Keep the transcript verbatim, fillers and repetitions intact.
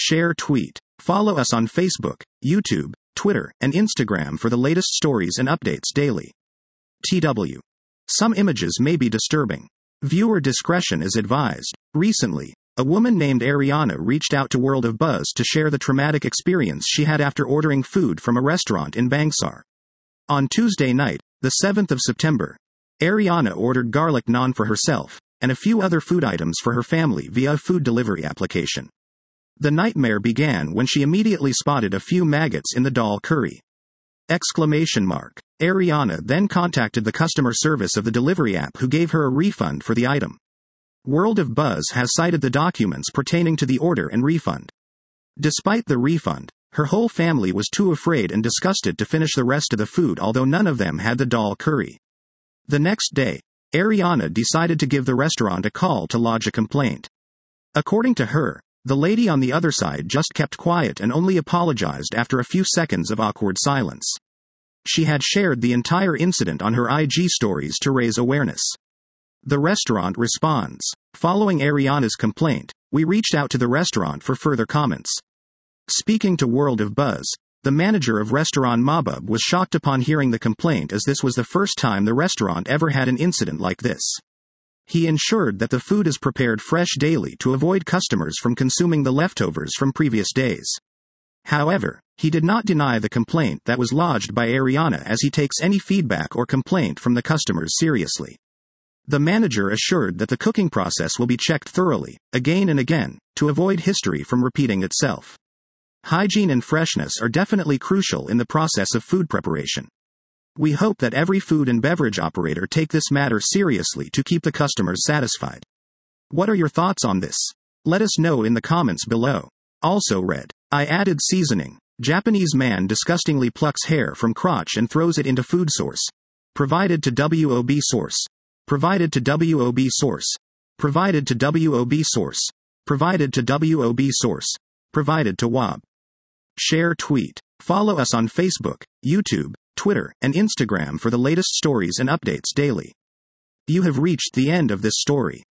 Share tweet. Follow us on Facebook, YouTube, Twitter, and Instagram for the latest stories and updates daily. T W. Some images may be disturbing. Viewer discretion is advised. Recently, a woman named Ariana reached out to World of Buzz to share the traumatic experience she had after ordering food from a restaurant in Bangsar. On Tuesday night, the seventh of September, Ariana ordered garlic naan for herself and a few other food items for her family via a food delivery application. The nightmare began when she immediately spotted a few maggots in the dal curry. Exclamation mark. Ariana then contacted the customer service of the delivery app, who gave her a refund for the item. World of Buzz has cited the documents pertaining to the order and refund. Despite the refund, her whole family was too afraid and disgusted to finish the rest of the food, although none of them had the dal curry. The next day, Ariana decided to give the restaurant a call to lodge a complaint. According to her, the lady on the other side just kept quiet and only apologized after a few seconds of awkward silence. She had shared the entire incident on her I G stories to raise awareness. The restaurant responds. Following Ariana's complaint, we reached out to the restaurant for further comments. Speaking to World of Buzz, the manager of Restaurant Mahbub was shocked upon hearing the complaint, as this was the first time the restaurant ever had an incident like this. He ensured that the food is prepared fresh daily to avoid customers from consuming the leftovers from previous days. However, he did not deny the complaint that was lodged by Ariana, as he takes any feedback or complaint from the customers seriously. The manager assured that the cooking process will be checked thoroughly, again and again, to avoid history from repeating itself. Hygiene and freshness are definitely crucial in the process of food preparation. We hope that every food and beverage operator take this matter seriously to keep the customers satisfied. What are your thoughts on this? Let us know in the comments below. Also read. I added seasoning. Japanese man disgustingly plucks hair from crotch and throws it into food source. Provided to W O B source. Provided to W O B source. Provided to W O B source. Provided to W O B source. Provided to W O B. Share tweet. Follow us on Facebook, YouTube, Twitter, and Instagram for the latest stories and updates daily. You have reached the end of this story.